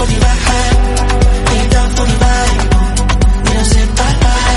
for the ride. Are you down for the ride? We don't say bye bye.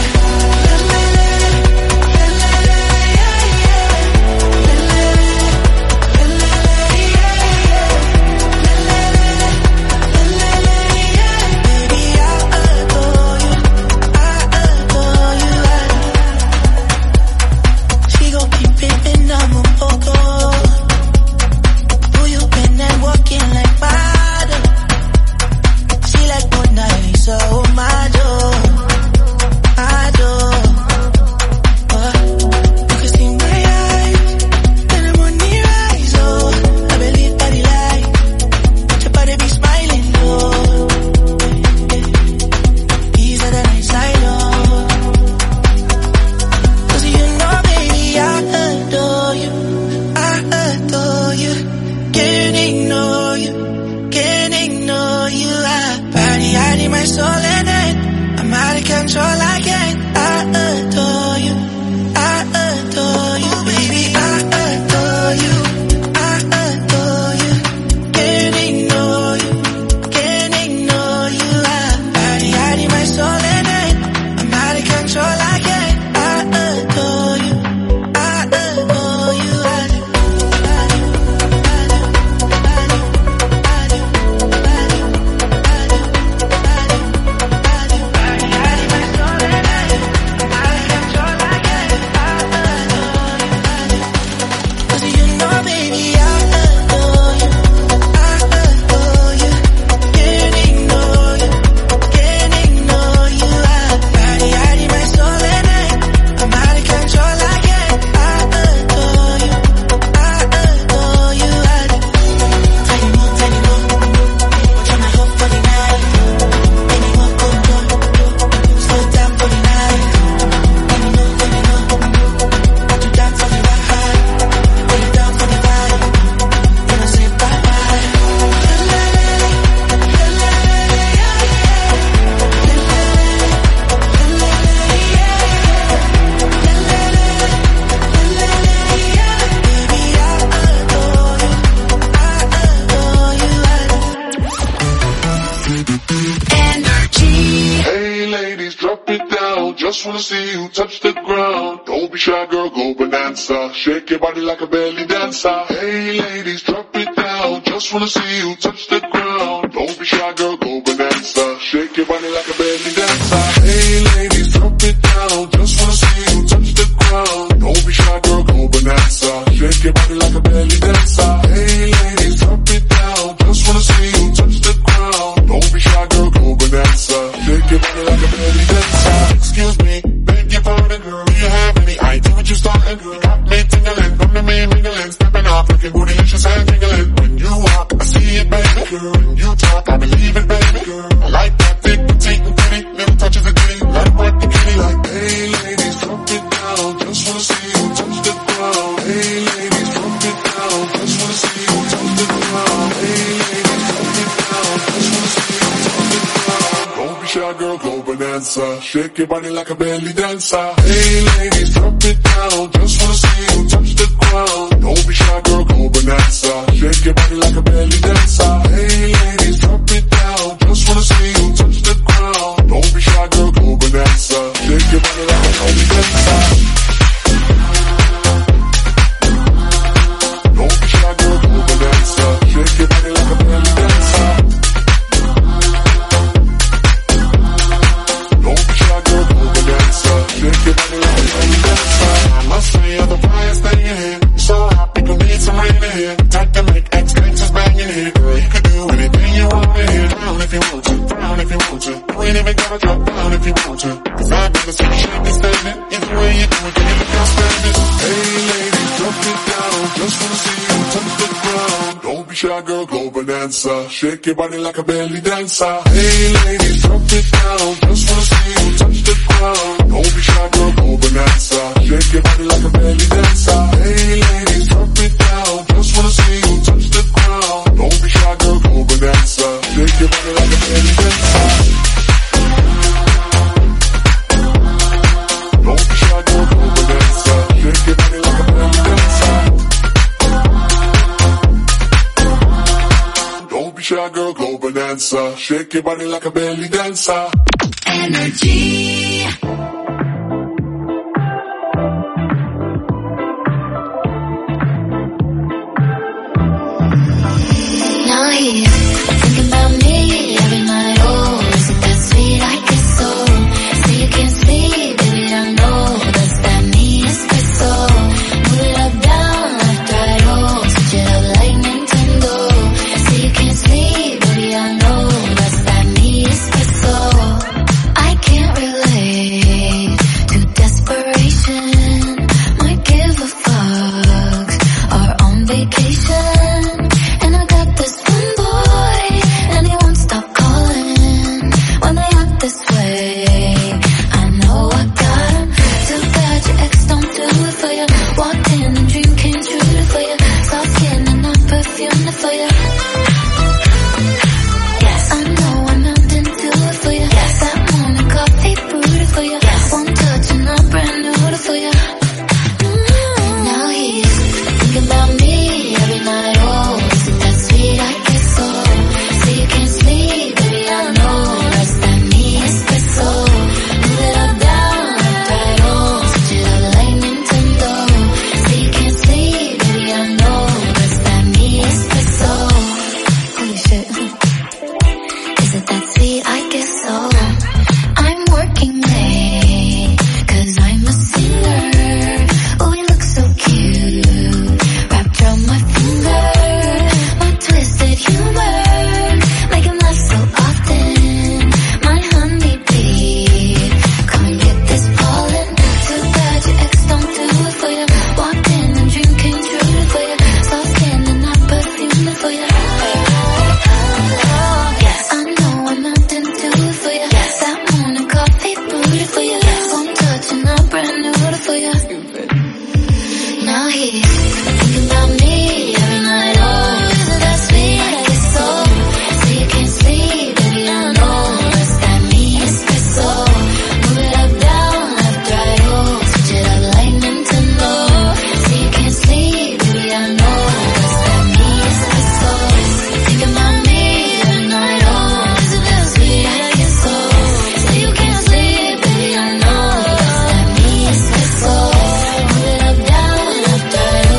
Shake your body like a belly dancer. Hey ladies, drop it down. Just wanna see you touch the ground. Don't be shy, girl, go bonanza. Shake your body like a belly dancer. Hey ladies, drop it down. Just wanna see you touch the ground. Don't be shy, girl, go bonanza. Shake your body like a belly dancer. Hey ladies, drop it down. Just wanna see you touch the ground. Don't be shy, girl, go bonanza. Shake your body like a belly dancer. Excuse me, beg your pardon, girl. Do you have any idea what you're starting, girl? Come to me mingling, stepping off, looking bootylicious and jingling. When you walk, I see it, baby girl. When you talk, I believe it, baby girl. I like that thick, petite and pretty, little touches of ditty. Let it work the kitty like, hey ladies, drop it down. Just wanna see you touch the ground. Hey ladies, drop it down. Just wanna see you touch the ground. Hey ladies, drop it down. Just wanna see you touch the ground. Don't be shy, girl, go bonanza. Shake your body like a belly dancer. Hey ladies, drop it down. Just wanna see you touch the ground. Don't be shy, girl, go bonanza. Shake your body like a belly dancer. Hey ladies, drop it down. Just wanna see you touch the ground. Don't be shy, girl, go bonanza. Shake your body like a belly dancer. Don't be shy, girl, go bonanza. Shake your body like a belly dancer. Don't be shy, girl, go bonanza. Shake your body like a belly dancer. I must say you're the brightest thing in here. So happy, you need some rain in here. Time to make X-Gangsters bang in here. Girl, you can do anything you want in here. Down if you want to, down if you want to. You ain't even gotta drop down if you want to. Cause I'd rather see you shake and standing. Either way you do it, then you look outstanding. Hey ladies, drop it down. Just wanna see you touch the ground. Don't be shy, girl, go bonanza. Shake your body like a belly dancer. Hey ladies, drop it down. Just wanna see you touch the ground. Don't be shy, girl, go bonanza. Shake your body like a belly dancer. Hey ladies, drop it down. Just wanna see you touch the ground. Don't be shy, girl, go bonanza. Shake your body like a belly dancer. Don't be shy, girl, go bonanza. Shake your body like a belly dancer. Don't be shy, girl, go bonanza. bonanza. Shake your body like a belly dancer. Energy. Now he's thinking about me every night. Oh, is it that sweet? I guess so. Say you can't sleep, baby, I know that's that me espresso. Move it up, down, left, right, oh, switch it up like Nintendo. Say you can't sleep, baby, I know that's that me espresso. I can't relate to desperation. Might give a fuck. Are on vacation. And I got this one boy, and he won't stop calling when they act this way. I know I got him. Too bad your ex don't do it for you. Walked in and dream came true for you. Soft skin and not perfume for you. Yes, I know I'm not into it for you. Yes, that morning coffee brewed for you. Yes, one touch and I'm brand new for you. Now he's thinking about me every night. Oh, is it that sweet? I guess so. Say you can't sleep, baby, I know that's that me espresso. Move it up, down, left, right, oh, switch it up like Nintendo. Say you can't sleep, baby, I know that's that me espresso. Holy shit. Is it that sweet? I guess so. I'm working late, 'cause I'm a singer. Oh, we look so cute, wrapped around my finger. My twisted humor, make him laugh so often. My honeybee, come and get this pollen. Too bad your ex don't do it for you. Walked in and dream came true for you. Soft skin and not perfume for you. Yes, I know I'm not into it for you. Yes, that morning coffee brewed for you. Yes, one touch and I'm brand new for you. Now he's thinking about me every night. Oh, is it that sweet? I guess so. Say you can't sleep, baby, I know that's that me espresso. Move it up, down, left, right, oh, switch it up like Nintendo. Say you can't sleep, baby, I know that's that me espresso. Thinking about me every night. Oh, is it that sweet? I guess so. Say you can't sleep, baby, I know that's that me espresso. Move it up, down, left, right, oh.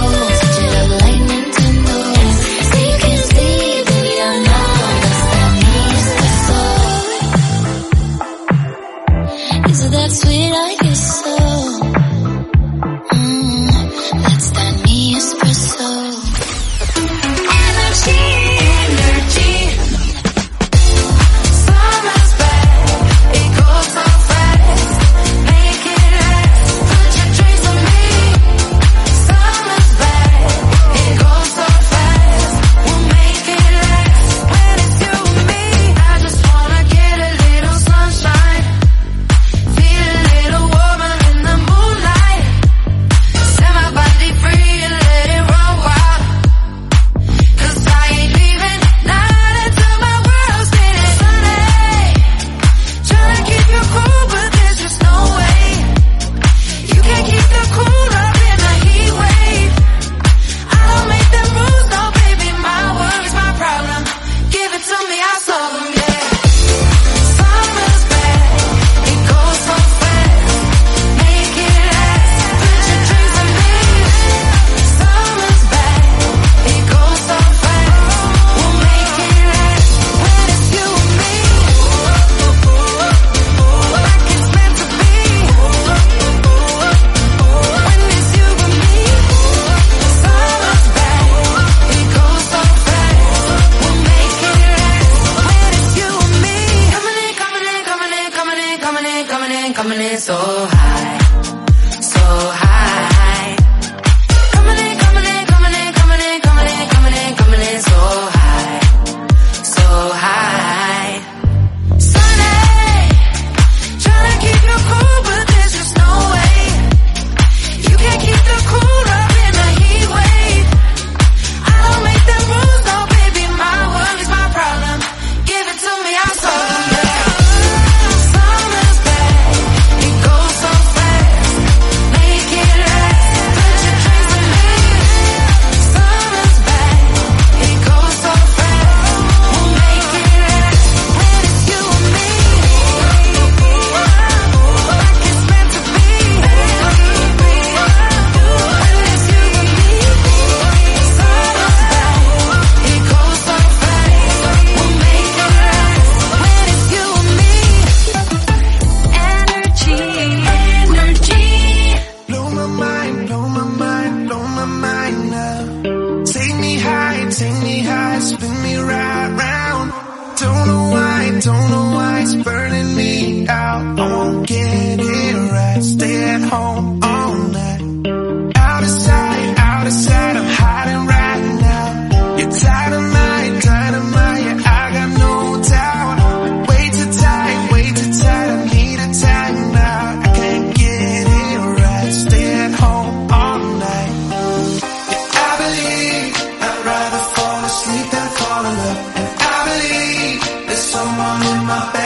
don't know why it's burning me out. I won't get it right. Stay at home all night. Out of sight, I'm hiding right now. You're dynamite, yeah, I got no doubt. Way too tight, I need a time out. I can't get it right. Stay at home all night. Yeah, I believe I'd rather fall asleep than fall in love. And I believe there's someone in my bed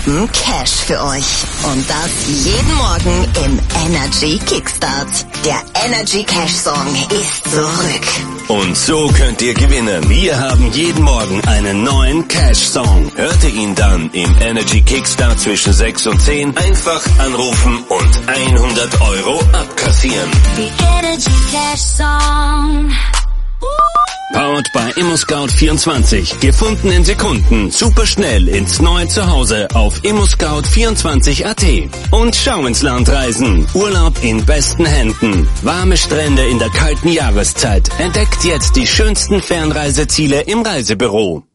haben Cash für euch. Und das jeden Morgen im Energy Kickstart. Der Energy Cash Song ist zurück. Und so könnt ihr gewinnen. Wir haben jeden Morgen einen neuen Cash-Song. Hört ihr ihn dann im Energy Kickstart zwischen 6 und 10, einfach anrufen und 100 € abkassieren. The Energy Cash Song. Powered by ImmoScout24. Gefunden in Sekunden. Super schnell ins neue Zuhause auf ImmoScout24.at. Und schau ins Land reisen. Urlaub in besten Händen. Warme Strände in der kalten Jahreszeit. Entdeckt jetzt die schönsten Fernreiseziele im Reisebüro.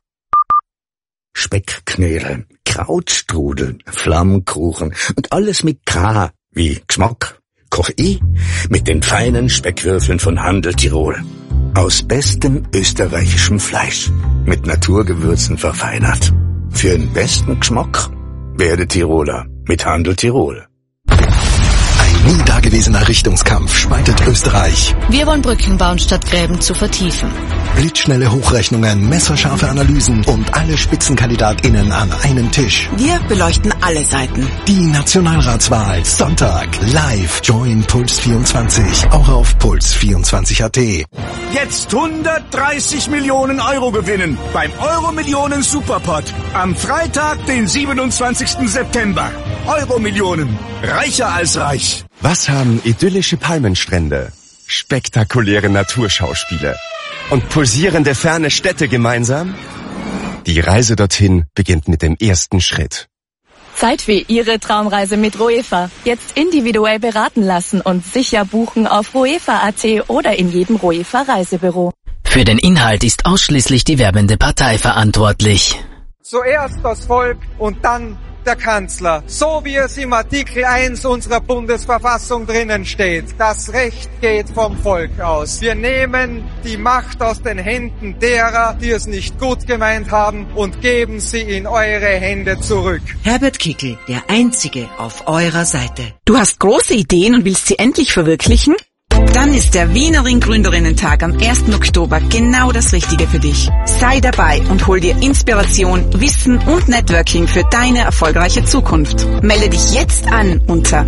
Speckknödel, Krautstrudel, Flammkuchen und alles mit K wie Geschmack. Koch ich mit den feinen Speckwürfeln von Handel Tirol. Aus bestem österreichischem Fleisch, mit Naturgewürzen verfeinert. Für den besten Geschmack werde Tiroler mit Handel Tirol. Ein nie dagewesener Richtungskampf spaltet Österreich. Wir wollen Brücken bauen, statt Gräben zu vertiefen. Blitzschnelle Hochrechnungen, messerscharfe Analysen und alle SpitzenkandidatInnen an einem Tisch. Wir beleuchten alle Seiten. Die Nationalratswahl, Sonntag, live. Join Puls24, auch auf Puls24.at. Jetzt 130 Millionen € gewinnen beim Euro-Millionen Superpot. Am Freitag, den 27. September. Euro-Millionen. Reicher als reich. Was haben idyllische Palmenstrände, spektakuläre Naturschauspiele und pulsierende ferne Städte gemeinsam? Die Reise dorthin beginnt mit dem ersten Schritt. Zeit für Ihre Traumreise mit Roefa. Jetzt individuell beraten lassen und sicher buchen auf roefa.at oder in jedem Roefa Reisebüro. Für den Inhalt ist ausschließlich die werbende Partei verantwortlich. Zuerst das Volk und dann der Kanzler. So wie es im Artikel 1 unserer Bundesverfassung drinnen steht. Das Recht geht vom Volk aus. Wir nehmen die Macht aus den Händen derer, die es nicht gut gemeint haben, und geben sie in eure Hände zurück. Herbert Kickl, der Einzige auf eurer Seite. Du hast große Ideen und willst sie endlich verwirklichen? Dann ist der Wienerin Gründerinnen-Tag am 1. Oktober genau das Richtige für dich. Sei dabei und hol dir Inspiration, Wissen und Networking für deine erfolgreiche Zukunft. Melde dich jetzt an unter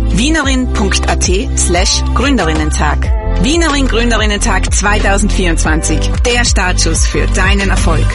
wienerin.at/Gründerinnen-Tag. Wienerin Gründerinnen-Tag 2024. Der Startschuss für deinen Erfolg.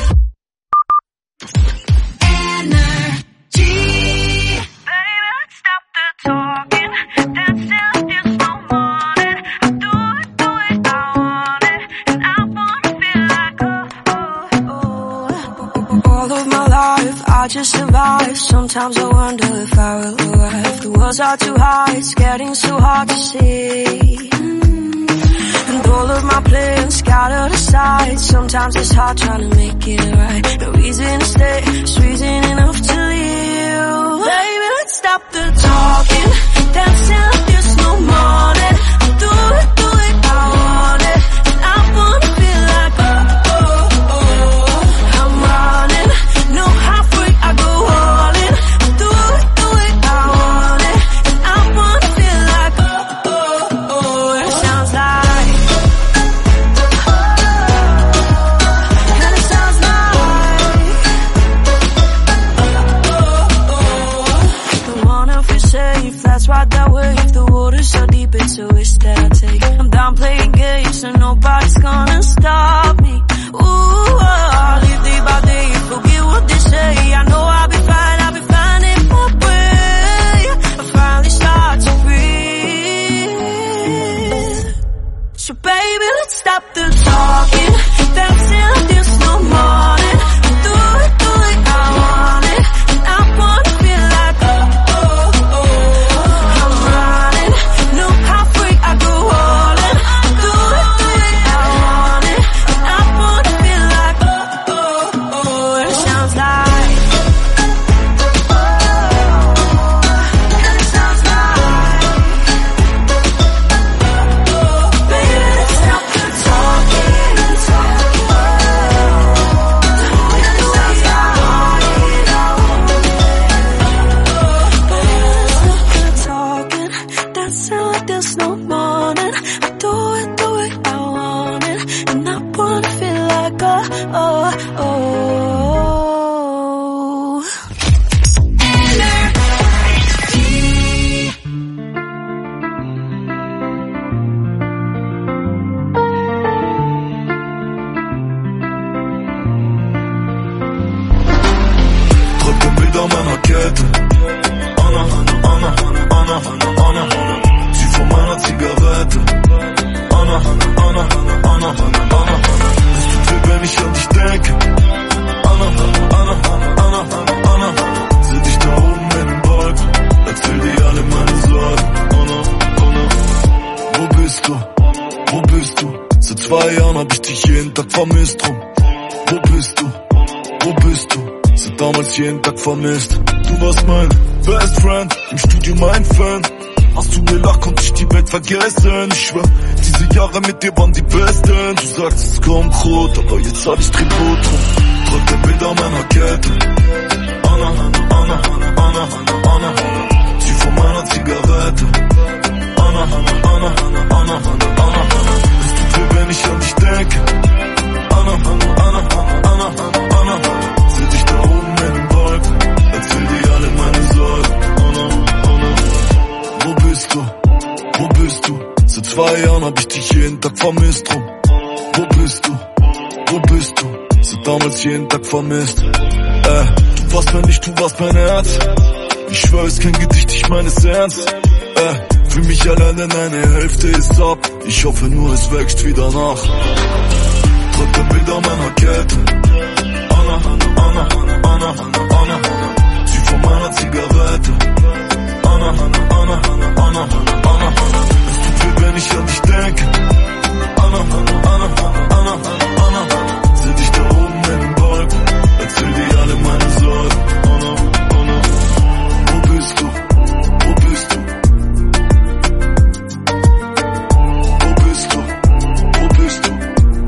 I just survive. Sometimes I wonder if I will arrive. The world's are too high, it's getting so hard to see. And all of my plans scattered aside. Sometimes it's hard trying to make it right. No reason to stay, it's reason enough to leave. Baby, let's stop the talking, dancing like there's no morning. Do it, I want it. And I wanna feel like I'm running. No halfway, I go all in. Do it, I want it. And I wanna feel like it sounds like, and it sounds like, I wanna feel safe, that's right that way. If the water's so deep, it's a risk that I take. I'm done playing games, and nobody's gonna stop me. Ooh, I'll live day by day, forget what they say. I know I'll be finding my way. I finally start to breathe. So baby, let's stop the talking, dancing like there's no morning. Do it, I want it. And I wanna feel like I'm running. No halfway, I go all in. Do it, I want it. And I wanna feel like 2 Jahren hab ich dich jeden Tag vermisst, drum. Wo bist du? Wo bist du? Seit damals jeden Tag vermisst. Du warst mein Best Friend, im Studio mein Fan. Hast du gelacht, konnte ich die Welt vergessen. Ich schwör, diese Jahre mit dir waren die besten. Du sagst, es kommt rot, aber jetzt hab ich Tribut drum. Trag der Bilder meiner Kette. Anna, Anna, Anna, Anna, Anna. Zieh von meiner Zigarette. Anna, Anna, Anna, Anna, Anna, Anna. Es tut weh, wenn ich an dich denke. Anna, Anna, Anna, Anna, Anna, Anna. Seh dich da oben in den Wolken. Erzähl dir alle meine Sorgen. Anna, Anna. Wo bist du? Wo bist du? Seit 2 Jahren hab ich dich jeden Tag vermisst, drum. Wo bist du? Wo bist du? Seit damals jeden Tag vermisst. Du warst mir nicht, du warst mein Herz. Ich schwör, es ist kein Gedicht, ich meine es ernst. Fühl mich allein, denn eine Hälfte ist ab. Ich hoffe nur, es wächst wieder nach. Trag der Bilder meiner Kette. Anna, Anna, Anna, Anna, Anna. Zieh von meiner Zigarette. Anna, Anna, Anna, Anna, Anna. Es tut weh, wenn ich an dich denke. Anna, Anna, Anna, Anna, Anna. Seh dich da oben in den Wolken. Erzähl dir alle meine Sorgen. Anna, Anna. Wo bist du? Wo bist du? Wo bist du? Wo bist du?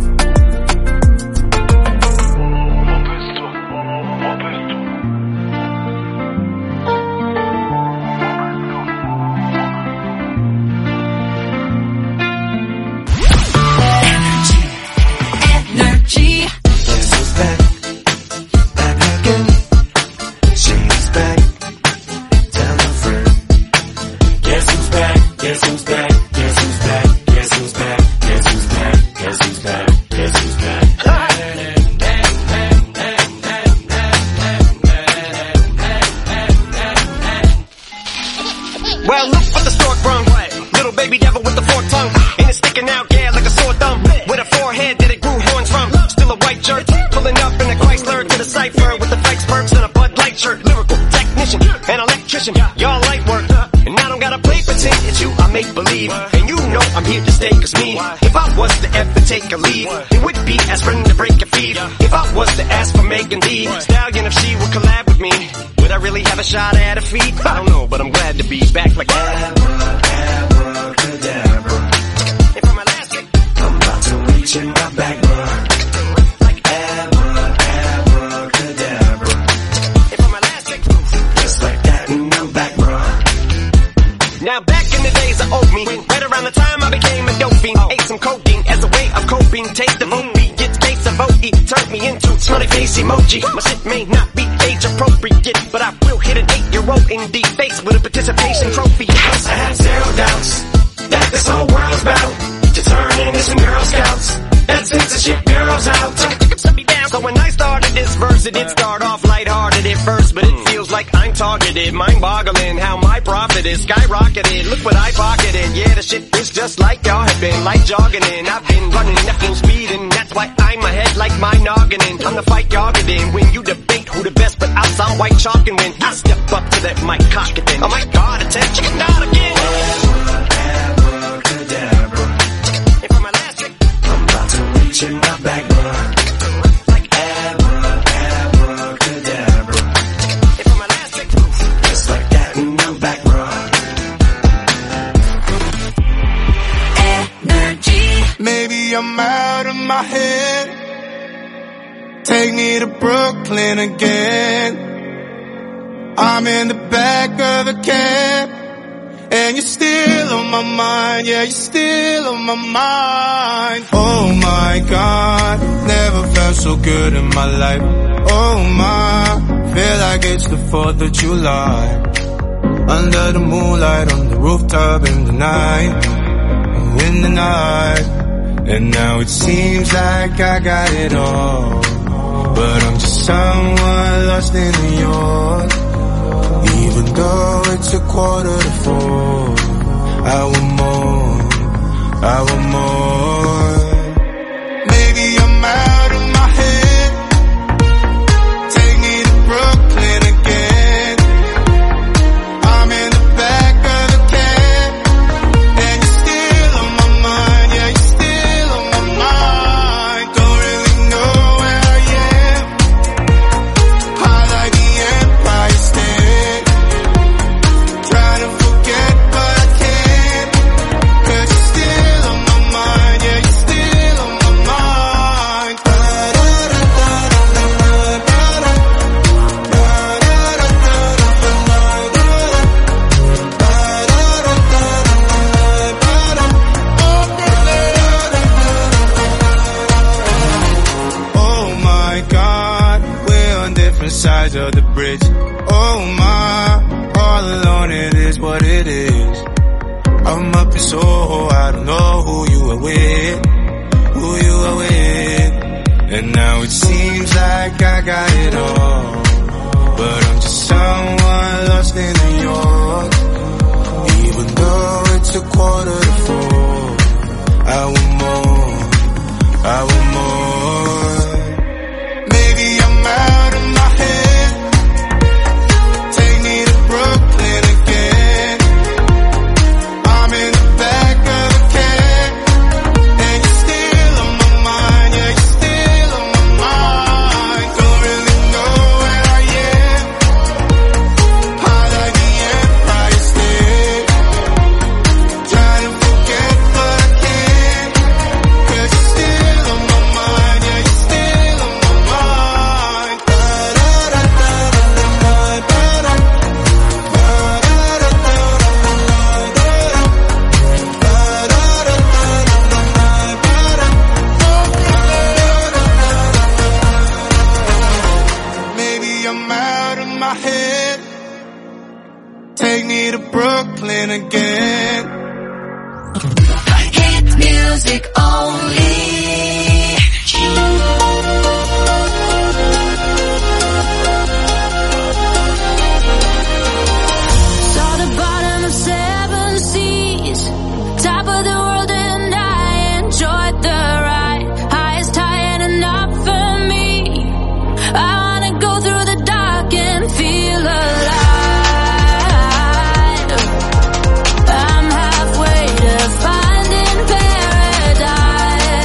Y'all light work, and I don't gotta play pretend it's you, I make believe. And you know I'm here to stay, cause me, if I was to ever take a leave, it would be as friend to break a feed. If I was to ask for Megan Thee Stallion, if she would collab with me, would I really have a shot at a feat? I don't know, but I'm glad to be back like abracadabra. And for my last gig, I'm about to reach in my back, like abracadabra. And for my last gig, just like that, and I'm back, bro. Now back in the days of old me, right around the time I became a dope fiend, ate some cocaine as a way of coping. Take the movie, get case of OE, turned me into smiley face emoji. My shit may not be age appropriate, but I will hit an 8-year-old in the face with a participation trophy. Cause I have zero doubts that this whole world's about to turn into some Girl Scouts. That censorship girls out. So when I started this verse, it did start off lighthearted at first, but it feels like I'm targeted. Mind-boggling how my profit is skyrocketed. Look what I pocketed. Yeah, the shit is just like y'all have been, like jogging in. I've been running at full speed, and that's why I'm ahead like my noggin. I'm the fight y'all get in. When you debate who the best, but I'll sound white chalk, and when I step up to that mic, cock it then. Oh my God, attention, not again. Abracadabra. And for my last trick, I'm about to reach in my back, bro. Maybe I'm out of my head. Take me to Brooklyn again. I'm in the back of a cab, and you're still on my mind. Yeah, you're still on my mind. Oh my God, never felt so good in my life. Oh my, feel like it's the 4th of July. Under the moonlight, on the rooftop in the night. In the night. And now it seems like I got it all, but I'm just someone lost in New York. Even though it's 3:45, I want more, I want more. Maybe I'm out of my head. Take me to Brooklyn again. I'm in the back of the cab, and you're still on my mind. Yeah, you're still on my mind. sides of the bridge. Oh my, all alone, it is what it is. I'm up in Soho, I don't know who you are with, who you are with. And now it seems like I got it all, but I'm just someone lost in New York. Even though it's 3:45, I want more, I want more. Maybe I'm out of my head. Take me to Brooklyn again. I'm in the back of a cab, and you're still on my mind. Yeah, you're still on my mind. Don't really know where I am. High like the Empire State. Trying to forget but I can't. 'Cause you're still on my mind. Yeah, you're still on my mind. Maybe I'm out of my head. Take me to Brooklyn again. Hit music only. Saw the bottom of 7 seas, top of the world, and I enjoyed the ride. Highest high and enough for me. I wanna go through the dark and feel alive. I'm halfway to finding paradise.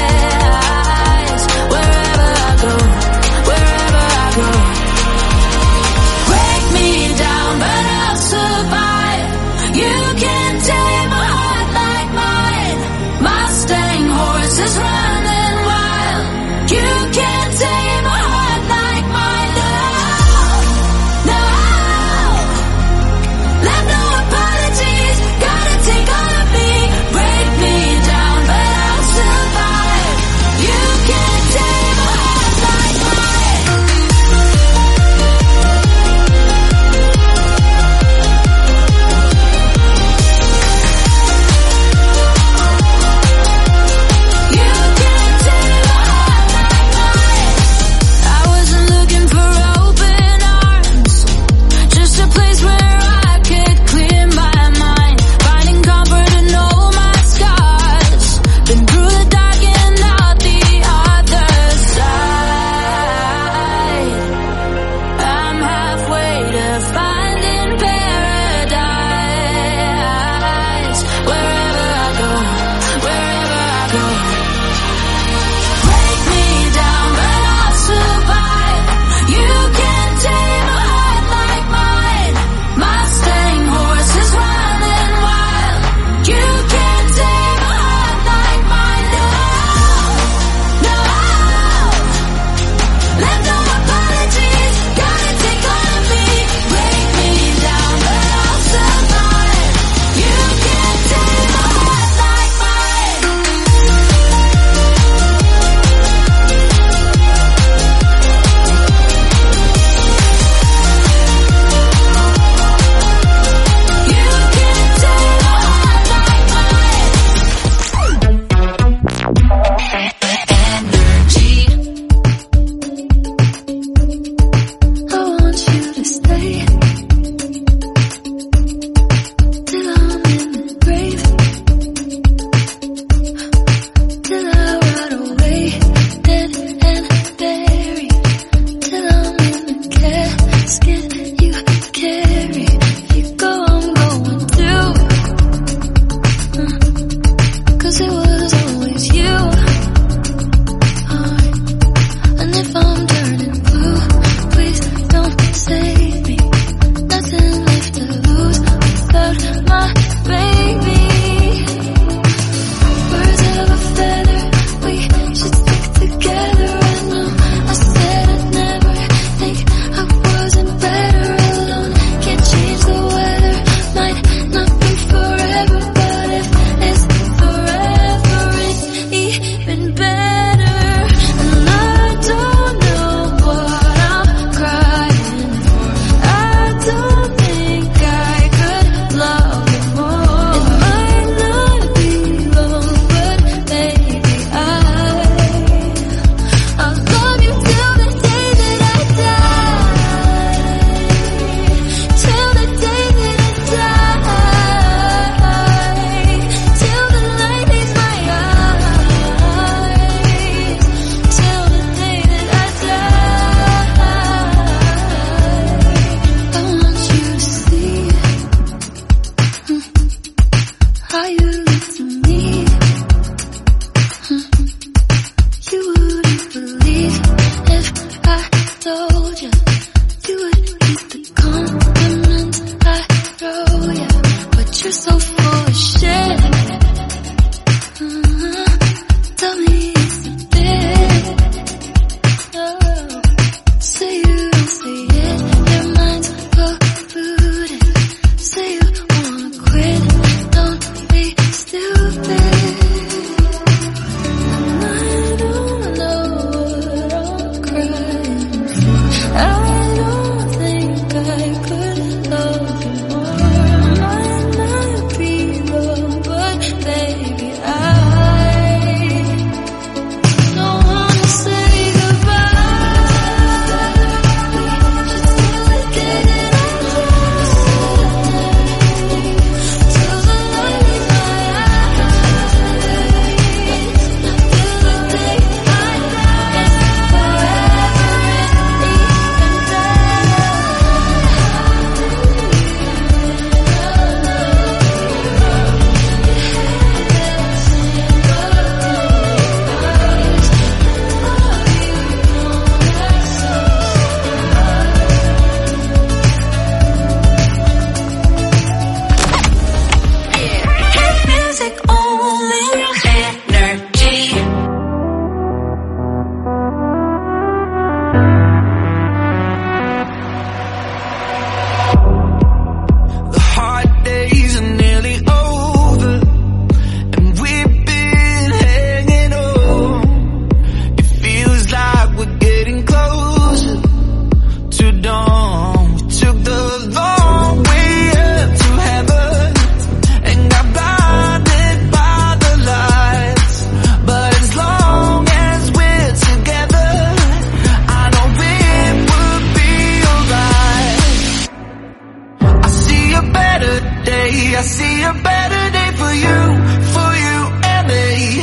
I see a better day for you and me.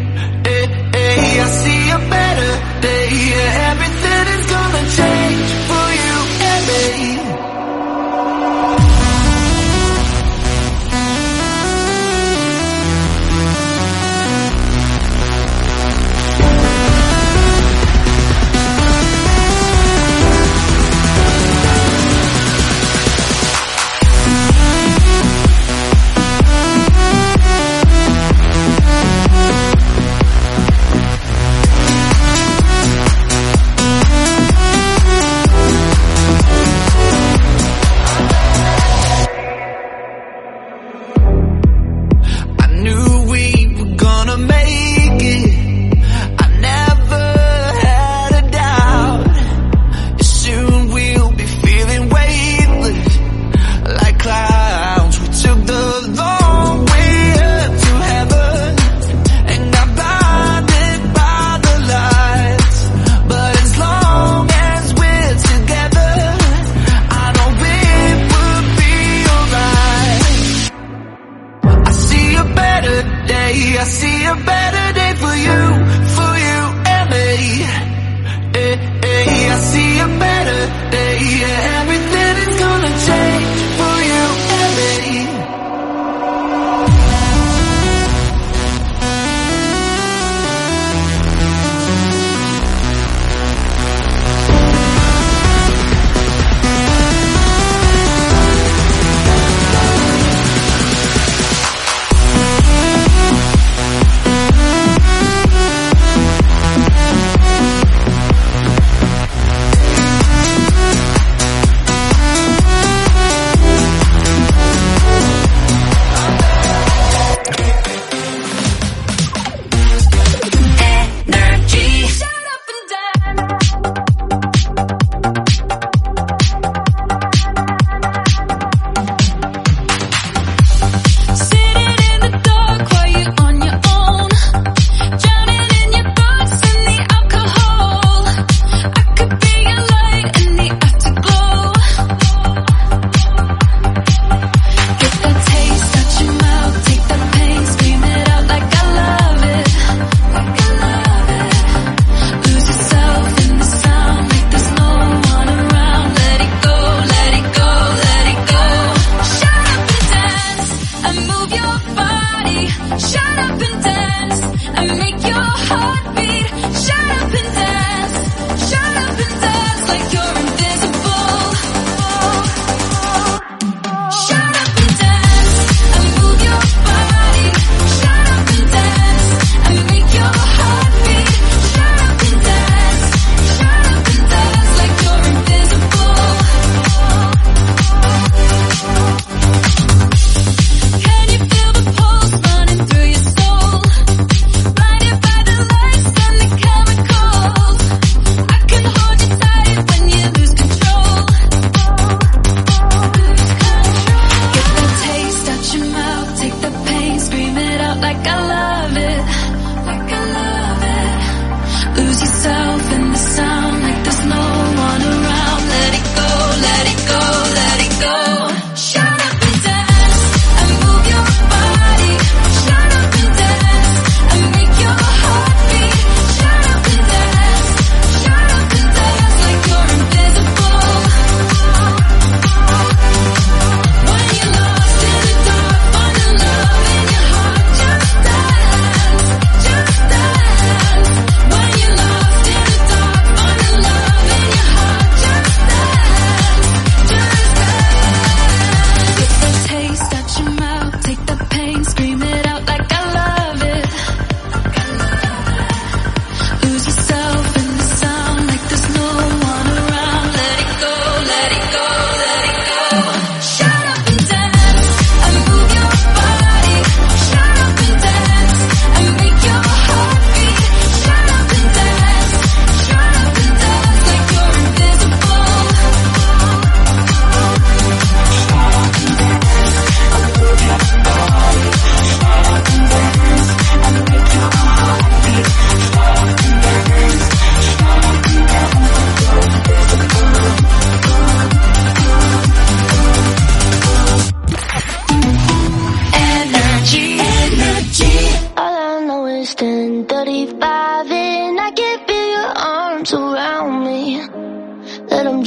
I see a better day. Yeah, everything is gonna change for you and me.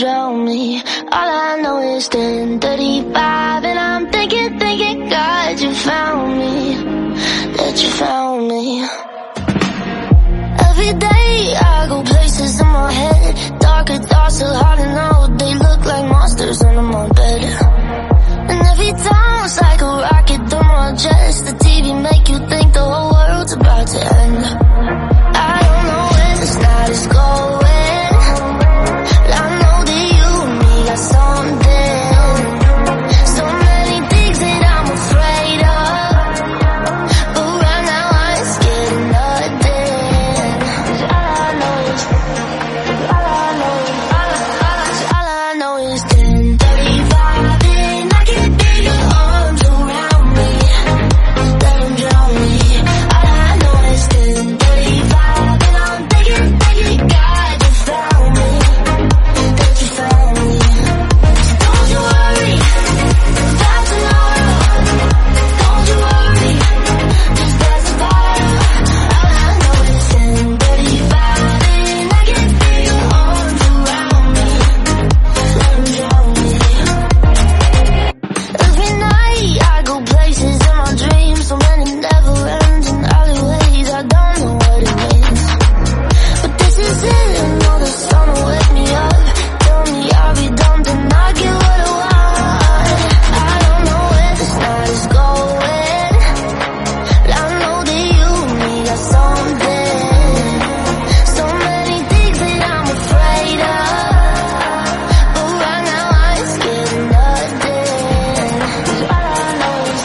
drown me. All I know is 10:35 and I'm thinking, God, you found me, that you found me. Every day I go places in my head, darker thoughts so hard to know, they look like monsters under my bed. And every time it's like a rocket through my chest, the TV make you think the whole world's about to end. I don't know where this night is going, but I know that you and me got something. So many things that I'm afraid of, but right now I ain't scared of nothing. 'Cause all I know is 10:35 and I can't feel your arms around me. Let them drown me. All I know is 10:35 and I'm thinking, God, you found me, that you found me. So don't you worry about tomorrow. Don't you worry, just pass the bottle. All I know is 10:35 and I can't feel your arms around me. Let them drown me. Every night I go places in my dreams, so many never-ending alleyways. I don't know what it means, but this is it. I know the sun will wake me up, tell me I'll be done, then I get what I want. I don't know where this night is going, but I know that you and me got something. So many things that I'm afraid of, but right now I ain't scared of nothing. 'Cause all I know is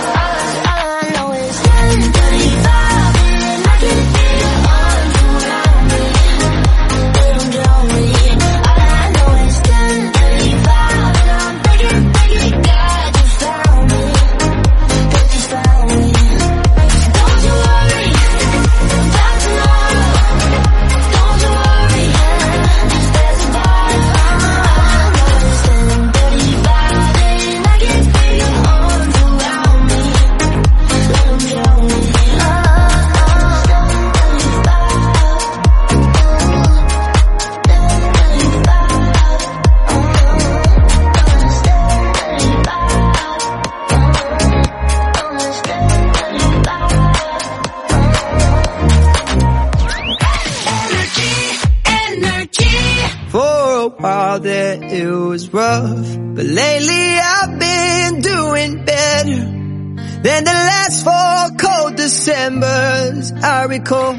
10:35 and I can feel your arms around me. Let them drown me. All I know is 10:35 and I'm thinking, God, you found me, that you found me. So don't you worry about tomorrow. Don't you worry, just pass the bottle. All I know is 10:35 and I can feel your arms around me. Let them drown me. For a while there it was rough, but lately I've been doing better than the last 4 cold Decembers I recall.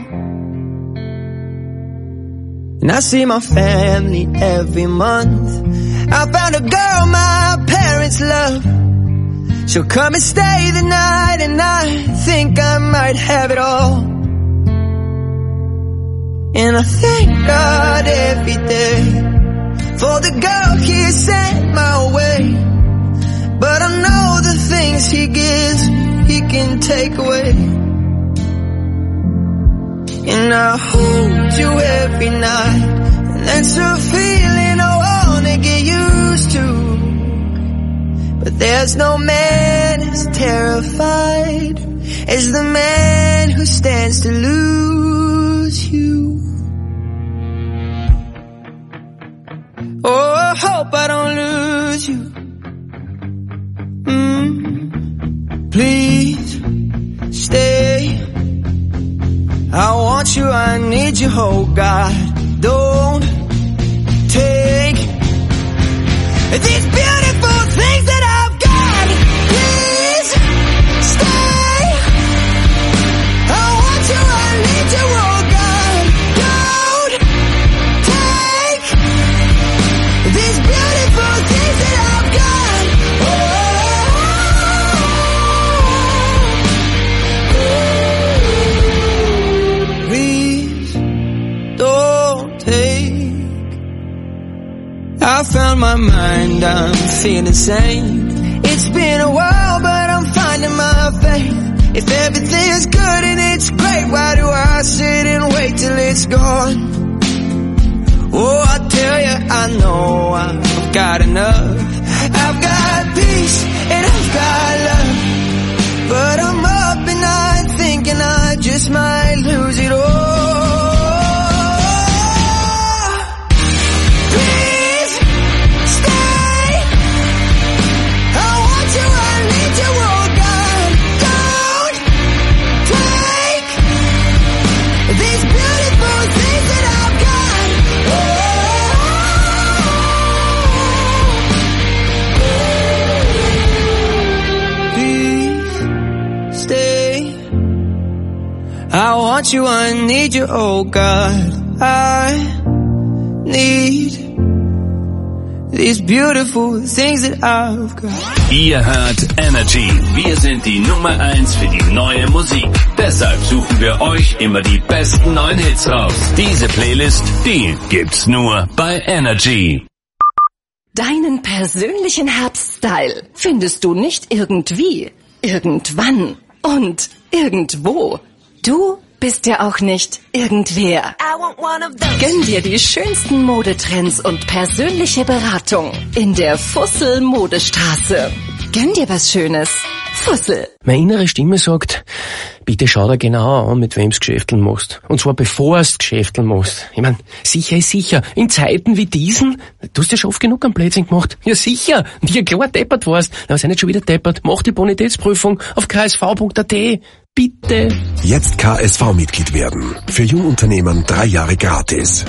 And I see my family every month. I found a girl my parents love. She'll come and stay the night, and I think I might have it all. And I thank God every day for the girl He sent my way. But I know the things He gives, He can take away. And I hold you every night, and that's a feeling I wanna get used to. But there's no man as terrified as the man who stands to lose you. Oh, I hope I don't lose you. Please stay. I want you, I need you, oh God. Don't take these beautiful things that I've got. Please stay. I want you, I need you, oh God. Don't take these beautiful things that I've got. Please don't take. I found my mind, I'm feeling sane. It's been a while, but I'm finding my faith. If everything's good and it's great, why do I sit and wait till it's gone? Oh, I tell you, I know I've got enough. I've got peace and I've got love, but I'm up at night thinking I just might lose it all. Please want you, I need you, oh God. I need these beautiful things that I've got. Ihr hört Energy. Wir sind die Nummer 1 für die neue Musik. Deshalb suchen wir euch immer die besten neuen Hits raus. Diese Playlist, die gibt's nur bei Energy. Deinen persönlichen Herbststyle findest du nicht irgendwie, irgendwann und irgendwo. Du bist ja auch nicht irgendwer. Gönn dir die schönsten Modetrends und persönliche Beratung in der Fussel Modestraße. Gönn dir was Schönes. Fussel. Meine innere Stimme sagt, bitte schau dir genauer an, mit wem du geschäfteln musst. Und zwar bevor du geschäfteln musst. Ich mein, sicher ist sicher. In Zeiten wie diesen, du hast ja schon oft genug am Blödsinn gemacht. Ja sicher. Und ja klar deppert warst. Aber sei nicht schon wieder deppert. Mach die Bonitätsprüfung auf ksv.at. Bitte. Jetzt KSV-Mitglied werden. Für Jungunternehmen 3 Jahre gratis.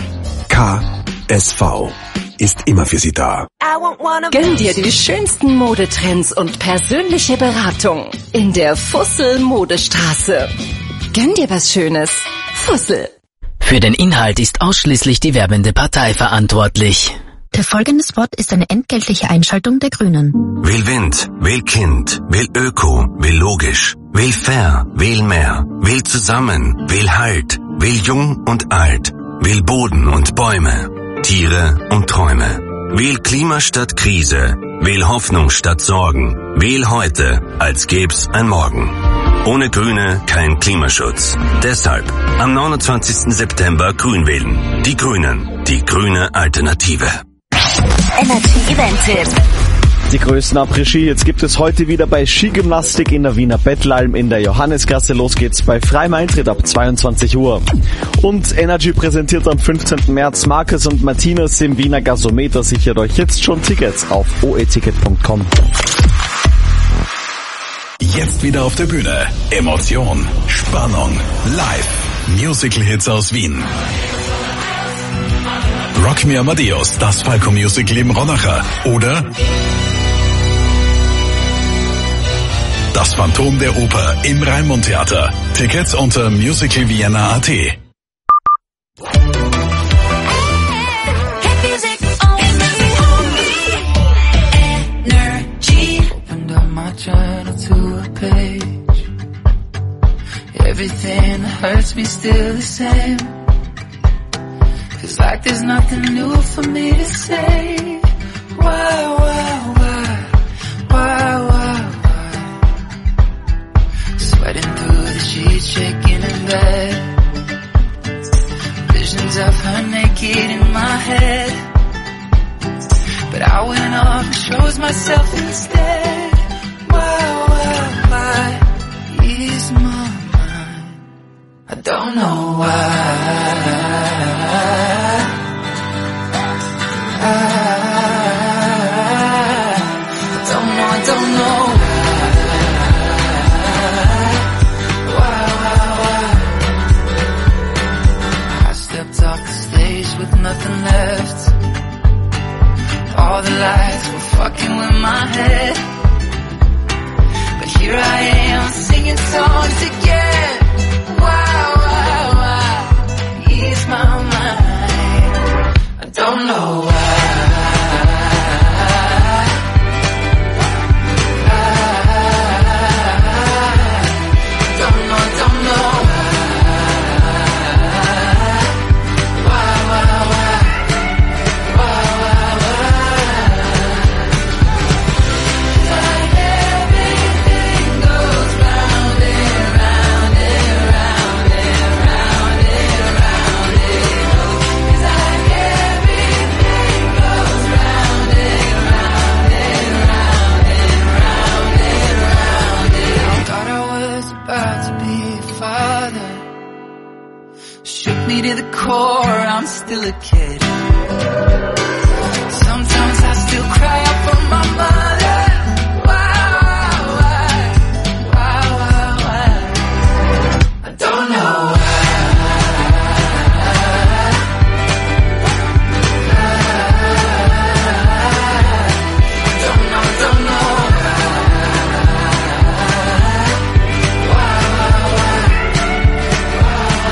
KSV ist immer für Sie da. Gönn dir die schönsten Modetrends und persönliche Beratung in der Fussel Modestraße. Gönn dir was Schönes. Fussel. Für den Inhalt ist ausschließlich die werbende Partei verantwortlich. Der folgende Spot ist eine entgeltliche Einschaltung der Grünen. Wähl Wind, wähl Kind, wähl Öko, wähl logisch, wähl fair, wähl mehr, wähl zusammen, wähl Halt, wähl jung und alt, wähl Boden und Bäume, Tiere und Träume. Wähl Klima statt Krise, wähl Hoffnung statt Sorgen, wähl heute, als gäb's ein Morgen. Ohne Grüne kein Klimaschutz. Deshalb am 29. September Grün wählen. Die Grünen, die grüne Alternative. Energy Event-Tipp. Die größten Après-Ski, jetzt gibt es heute wieder bei Skigymnastik in der Wiener Bettelalm in der Johannesgasse. Los geht's bei freiem Eintritt ab 22 Uhr. Und Energy präsentiert am 15. März Markus und Martinez im Wiener Gasometer. Sichert euch jetzt schon Tickets auf oeticket.com. Jetzt wieder auf der Bühne. Emotion, Spannung, live. Musical-Hits aus Wien. Rock Me Amadeus, das Falco Musical im Ronacher. Oder das Phantom der Oper im Raimund-Theater. Tickets unter musicalvienna.at. Everything that hurts me still the same. Feels like there's nothing new for me to say. Why? Sweating through the sheets, shaking in bed. Visions of her naked in my head. But I went off and chose myself instead. Why? Ease my mind. I don't know why. I don't know why. I stepped off the stage with nothing left. All the lights were fucking with my head. But here I am singing songs again. Why? Ease my mind. I don't know why. To the core, I'm still a kid. Sometimes I still cry out for my mother. Why? I don't know why. Don't know. Why?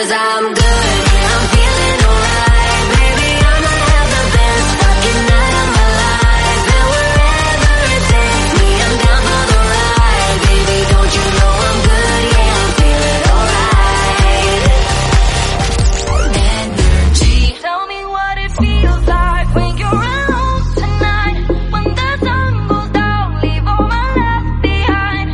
'cause I'm good, yeah, I'm feeling alright. Baby, I'ma have the best fucking night of my life. And wherever it takes me, I'm down for the ride. Baby, don't you know I'm good, yeah, I'm feeling alright. Energy. Tell me what it feels like when you're alone tonight. When the sun goes down, leave all my left behind.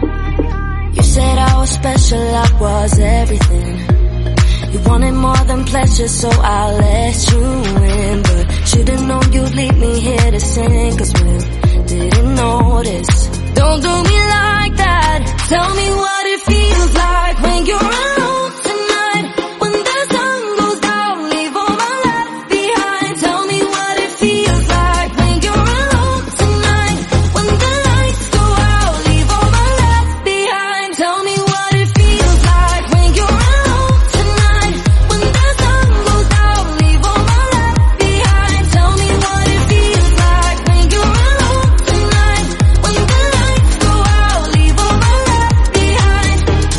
You said I was special, I was everything. You wanted more than pleasure, so I let you in. But should've known you'd leave me here to sin, 'cause we didn't notice. Don't do me like that. Tell me what it feels like when you're alone tonight. When the sun goes down, leave all my left behind. Tell me what it feels like when you're alone tonight. When the lights go out, leave all my left behind. Tell me what it feels like when you're alone tonight. When the sun goes down, leave all my left behind. Tell me what it feels like when you're alone tonight. When the lights go out, leave all my left behind.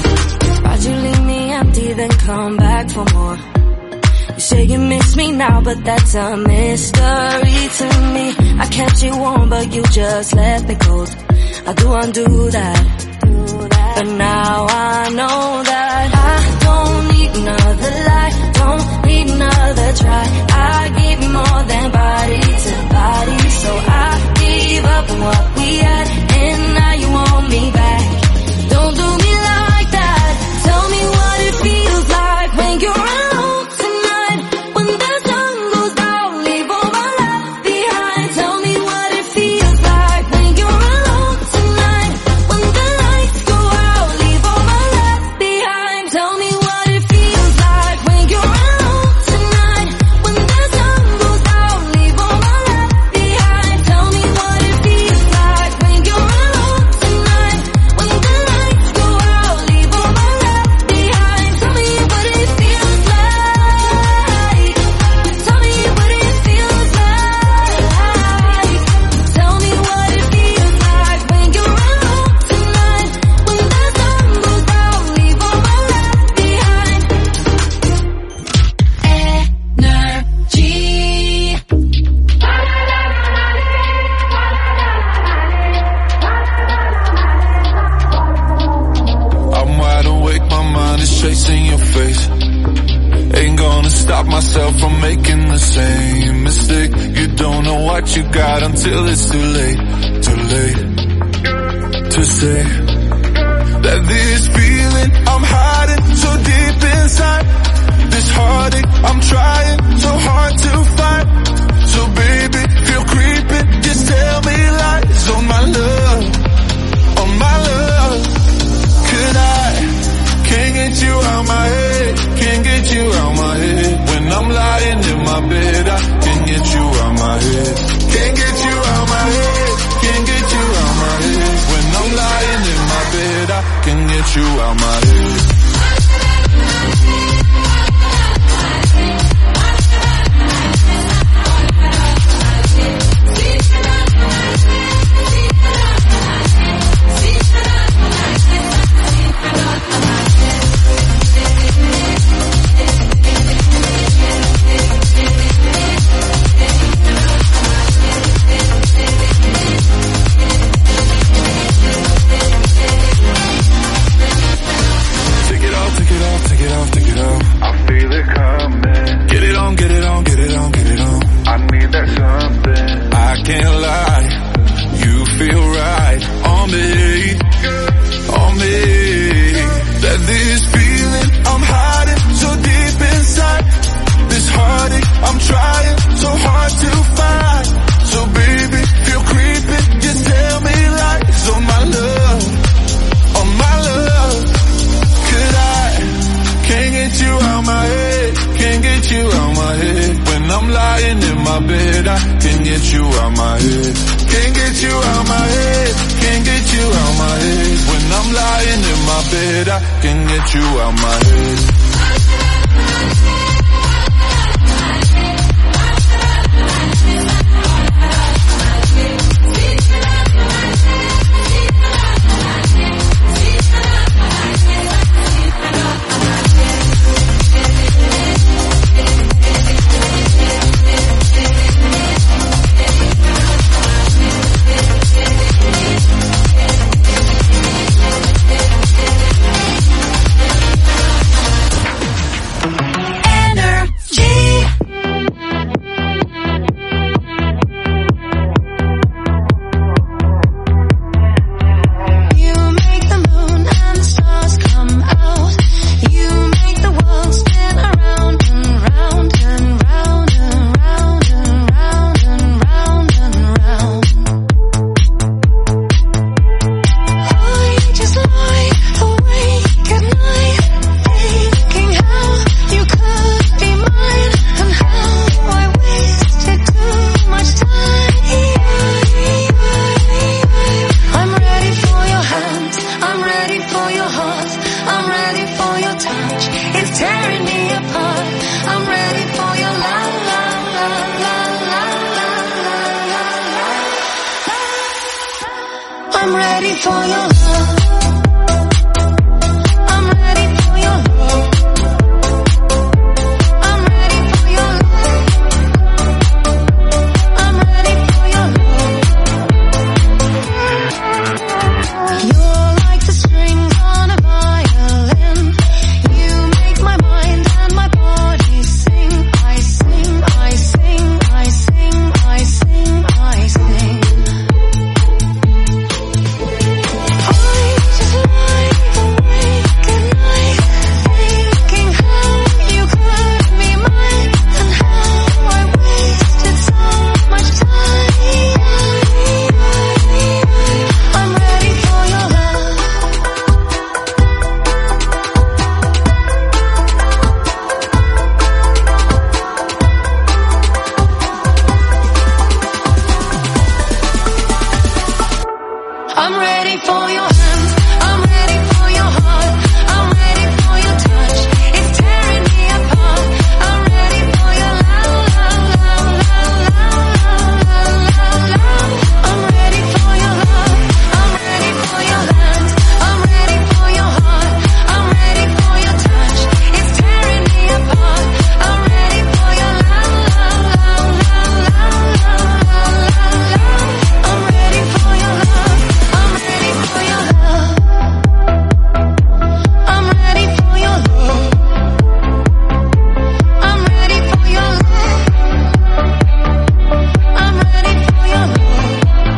Why'd you leave me empty, then come back for more? You say you miss me now, but that's a mystery to me. I kept you warm, but you just left me cold. I do undo that. But now I know that I don't need another lie, don't need another try. I give you more than body to body, so I give up on what we had, and now you want me back. Don't do me like that. Tell me what it feels like when you're alone tonight. When the sun goes down, leave all my left behind. Tell me what it feels like when you're alone tonight. When the lights go out, leave all my left behind. Tell me what it feels like when you're alone tonight. When the sun goes down, leave all my left behind. Tell me what it feels like when you're alone tonight. When the lights go out, leave all my left behind. Tell me what it feels like. Tell me what it feels like. Tell me what it feels like when you're alone tonight. When the sun goes down, leave all my left behind. Energy. I'm wide awake, my mind is chasing your face. Ain't gonna stop myself from making the same mistake. You don't know what you got until it's too late to say that this feeling I'm hiding so deep inside. This heartache I'm trying so hard to find. So baby, feel creeping, just tell me lies on my love, on my love. Could I, can't get you out my head, can't get you out my head. When I'm lying in my bed, I can't get you out my head. Can't get you out my head, can't get you out my head. When I'm lying in my bed, I can get you out my head. Take it off, take it off, take it off, take it off. I feel it coming. Get it on, get it on, get it on, get it on. I need that something. I can't lie, you feel right on me, on me. That this feeling I'm hiding so deep inside. This heartache I'm trying so hard to find. So baby, feel creeping, just tell me lies on my love, on my love. Could I, can't get you out my head, can't get you out my head. When I'm lying in my bed, I can't get you out my head. Can't get you out my head, can't get you out my head. When I'm lying in my bed, I can get you out my head. ready for your love. I'm ready for your love. I'm ready for your love. I'm ready for your love. You're like the strings on a violin. You make my mind and my body sing. I sing, I sing, I sing, I sing, I sing. I'm ready for your hands, I'm ready for your heart, I'm ready for your touch, it's tearing me apart. I'm ready for your love, love, love, love, love, love, love. I'm ready for your love, I'm ready for your hands, I'm ready for your heart, I'm ready for your touch, it's tearing me apart. I'm ready for your love, love, love, love, love, love, love. I'm ready for your love. I'm ready for your love. I'm ready for your love. I'm ready for your love. I'm ready for your love.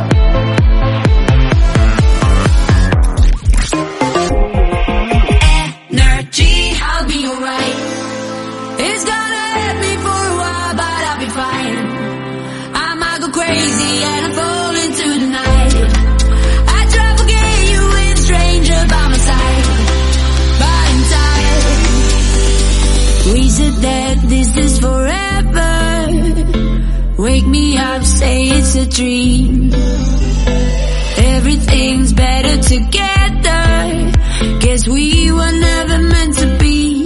Energy, I'll be alright. It's gonna hurt me for a while, but I'll be fine. I might go crazy and I fall into the night. I try to forget you with a stranger by my side. But in time, we said that this is forever. Wake me up, say it's a dream. Everything's better together. Guess we were never meant to be.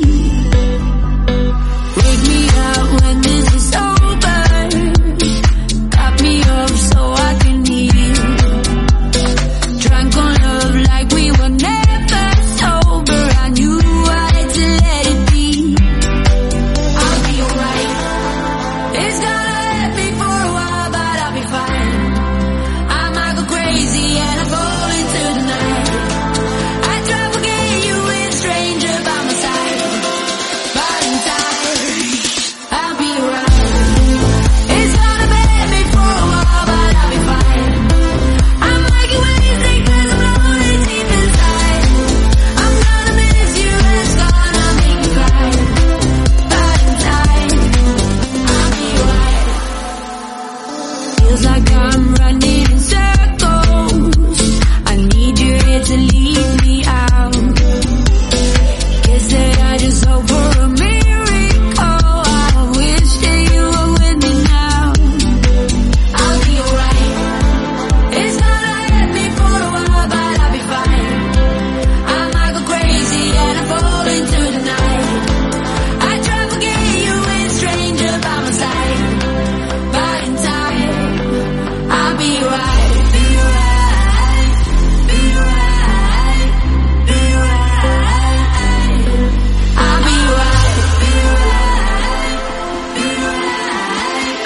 Wake me up when this is over. Cut me up so I can heal. Drunk on love like we were never sober. I knew I had to let it be. I'll be alright. It's gonna hurt me for a while, but I'll be fine. I might go crazy and I fall into the night. I try to forget you with a stranger by my side. But in time, I'll be alright. It's gonna hurt me for a while, but I'll be fine. I might get crazy 'cause I'm lonely deep inside. I'm gonna miss you and it's gonna make me cry. But in time, I'll be alright. Feels like I'm running in circles. I need you here to lead me out. Guess that I just hope for a miracle. I wish that you were with me now. I'll be alright. It's gonna hurt me for a while, but I'll be fine. I might go crazy and I fall into the night. I try to forget you with a stranger by my side. But in time, I'll be right. Be right. Be right. Be right. I'll be right. Be right. Be right.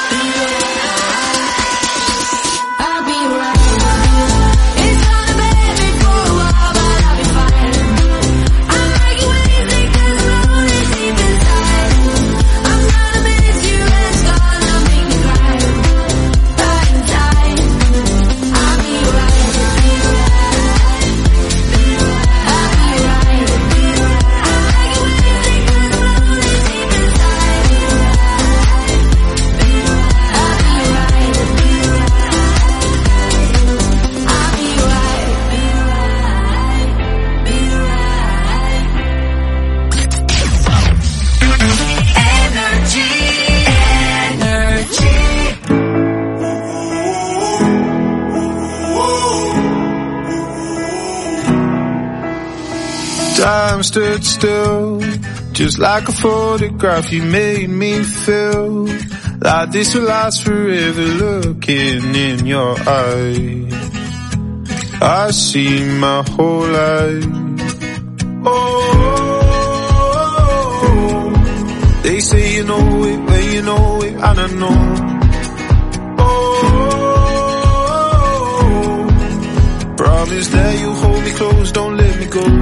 I'll be right. It's gonna hurt me for a while, but I'll be fine. I might get crazy 'cause I'm lonely deep inside. I'm gonna miss you and it's gonna make me cry. But in time, I'll be right. I'll be right. I might get crazy 'cause I'm lonely deep inside. I'll be right. I'll be right. Energy, energy. Time stood still, just like a photograph. You made me feel like this will last forever. Looking in your eyes, I see my whole life. Oh, they say you know it when you know it, and I know. Oh, promise that you hold me close, don't let me go.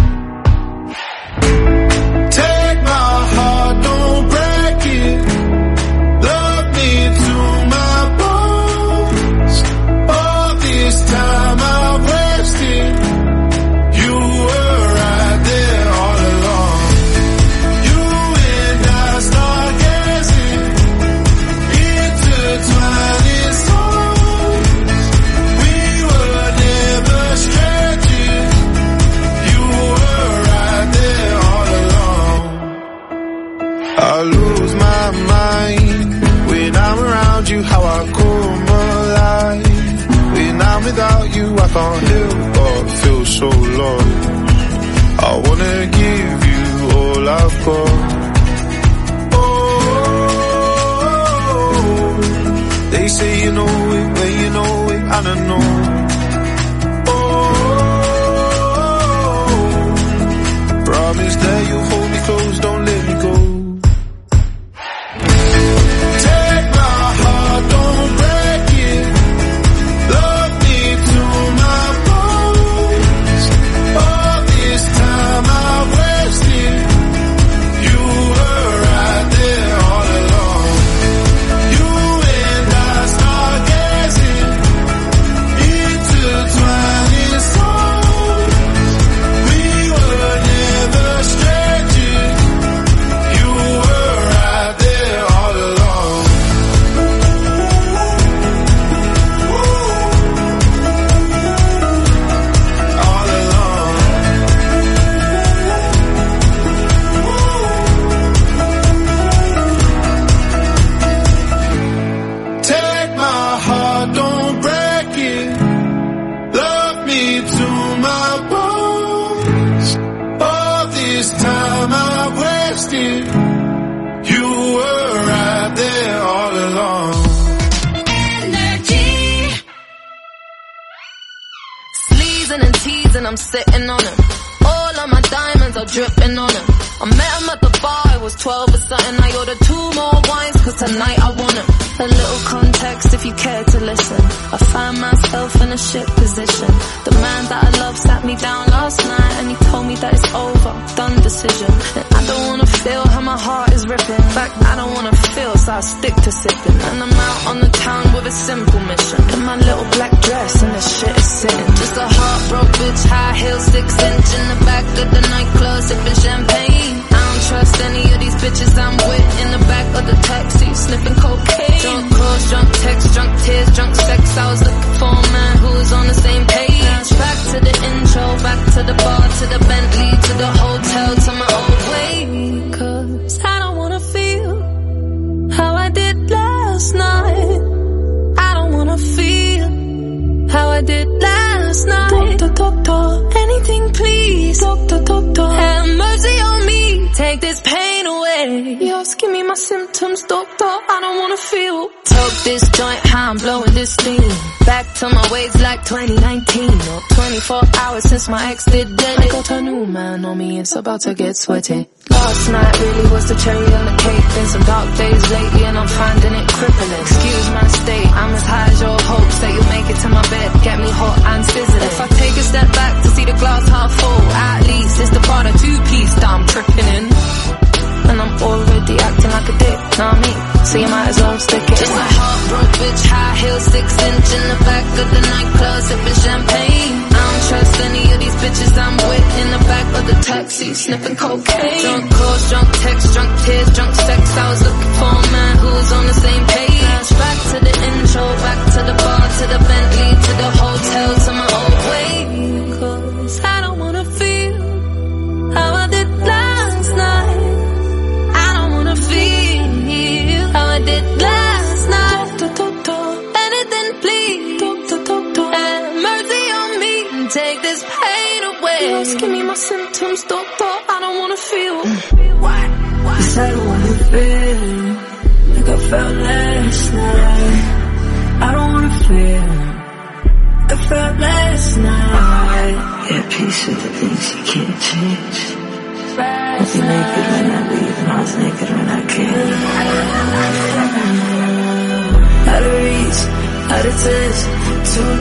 Take my heart, don't break it. Love me to my bones. All this time I've wasted. You were right there all along. You and I start gazing, intertwining souls. We were never strangers. You were right there all along. I lose my mind when I'm around you, how I come alive. When I'm without you, I can't help but feel so lost. I wanna give you all I've got. Oh, they say you know it when you know it, and I know. Oh, promise that you hold me close, don't let me go. Take my heart, don't break it. Love me to my bones. All this time I've wasted. You were right there all along. You and I start gazing, intertwining souls. We were never strangers. You were right there all along. All along. Take my heart, don't break it. Love me to my bones. All this time I've wasted. You were right there all along. Sleazing and teasing, I'm sitting on him. All of my diamonds are dripping on him. I met him at the bar, it was 12 or something. I ordered 2 more wines, cause tonight I want him. A little context if you care to listen. I find myself in a shit position. The man that I love sat me down last night and he told me that it's over, done decision. And I don't wanna feel how my heart is ripping. In fact, I don't wanna feel, so I stick to sipping. And I'm out on the town with a simple mission. In my little black dress and the shit is sitting. Just a heartbroken bitch, high heels, 6-inch in the back of the nightclub, sipping champagne. I don't trust any of these bitches I'm with. In the back of the taxi, sniffing cocaine. Drunk calls, drunk texts, drunk tears, drunk sex. I was looking for a man who was on the same page. Back to the intro, back to the bar, to the Bentley, to the hotel, to my old way. Cause I don't wanna feel how I did last night. I don't wanna feel how I did last night. Doctor, anything please. Doctor, have mercy on me. Take this pain away. You're asking me my symptoms, doctor. I don't wanna feel. Took this joint, how I'm blowing this steam. Back to my ways like 2019. Or 24 hours since my ex did dead. I got a new man on me, it's about to get sweaty. Last night really was the cherry on the cake. Been some dark days lately and I'm finding it crippling. Excuse my state, I'm as high as your hopes that you'll make it to my bed. Get me hot and sizzling. If I take a step back to see the glass half full, at least it's the part of 2-piece that I'm tripping in. And I'm already acting like a dick, know what I mean? So you might as well stick it. Just a heartbroken bitch, high heels, 6-inch in the back of the nightclub, sipping champagne. I don't trust any of these bitches I'm with. In the back of the taxi, sniffing cocaine. Drunk calls, drunk texts, drunk tears, drunk sex. I was looking for a man who was on the same page. Back to the intro, back to the bar, to the Bentley, to the hotel, to my old way. Cause I don't wanna feel how I did last night. I don't wanna feel how I did last night. Anything please. Have mercy on me and take this pain away. You're asking me my symptoms, doctor. I don't wanna feel. Cause I don't wanna feel like I felt last night. I don't wanna feel like I felt last night. At peace with the things you can't change. I was naked when I leave and I was naked when I came. Out of reach, out of touch, too